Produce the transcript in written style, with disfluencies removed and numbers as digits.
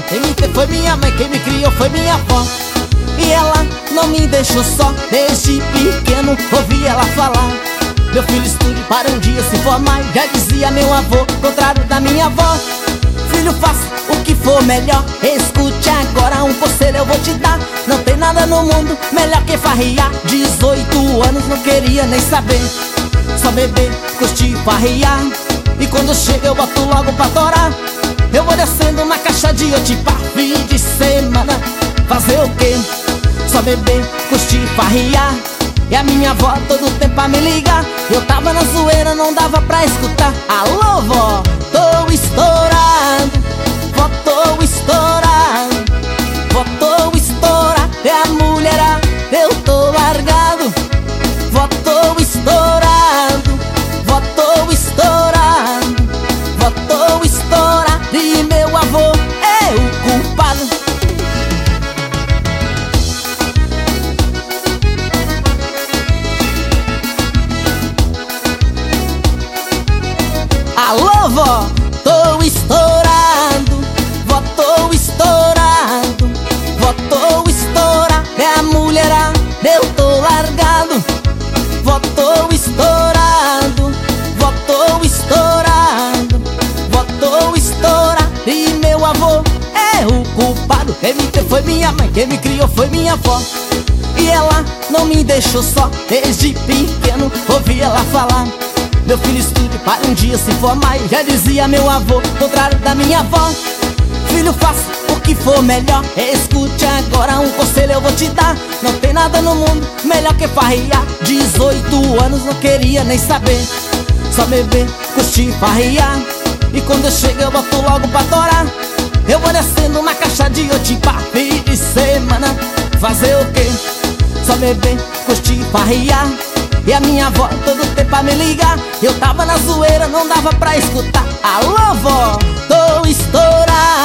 Quem me teve foi minha mãe, quem me criou foi minha avó. E ela não me deixou só. Desde pequeno ouvi ela falar: meu filho estude para um dia se formar. Já dizia meu avô, contrário da minha avó: filho, faça o que for melhor. Escute agora um conselho eu vou te dar. Não tem nada no mundo melhor que farrear. 18 anos não queria nem saber, só beber, curtir, farrear. E quando chega eu boto logo pra torar. Eu vou descendo na caixa de Otipá. Fim de semana, fazer o quê? Só beber, curtir, farrear. E a minha avó todo tempo a me ligar. Eu tava na zoeira, não dava pra escutar. Alô, vó, tô estourado. Vó, tô estourado. Vó, tô estourado. É a mulherada, eu tô largado. Vó, tô estourado. Vó, tô estourado. Vó, tô estourado. E meu avô é o culpado. Alô, vó, tô estourado. Vó, tô estourado. Vó, tô estourado. É a mulherada, eu tô largado. Vó, tô estourado. Vó, tô estourado. Vó, tô estourado. E meu avô é o culpado. Quem me teve foi minha mãe, quem me criou foi minha avó. E ela não me deixou só. Desde pequeno ouvi ela falar: meu filho estude para um dia se formar. E já dizia meu avô, contrário da minha avó: filho, faça o que for melhor. Escute agora um conselho eu vou te dar. Não tem nada no mundo melhor que farrear. 18 anos não queria nem saber, só beber, curtir, farrear. E quando eu chego eu boto logo pra torar. Eu vou descendo na caixa de Otipá. Fim de semana, fazer o quê? Só beber, curtir, farrear. E a minha avó todo tempo a me ligar. Eu tava na zoeira, não dava pra escutar. Alô, vó, tô estourado.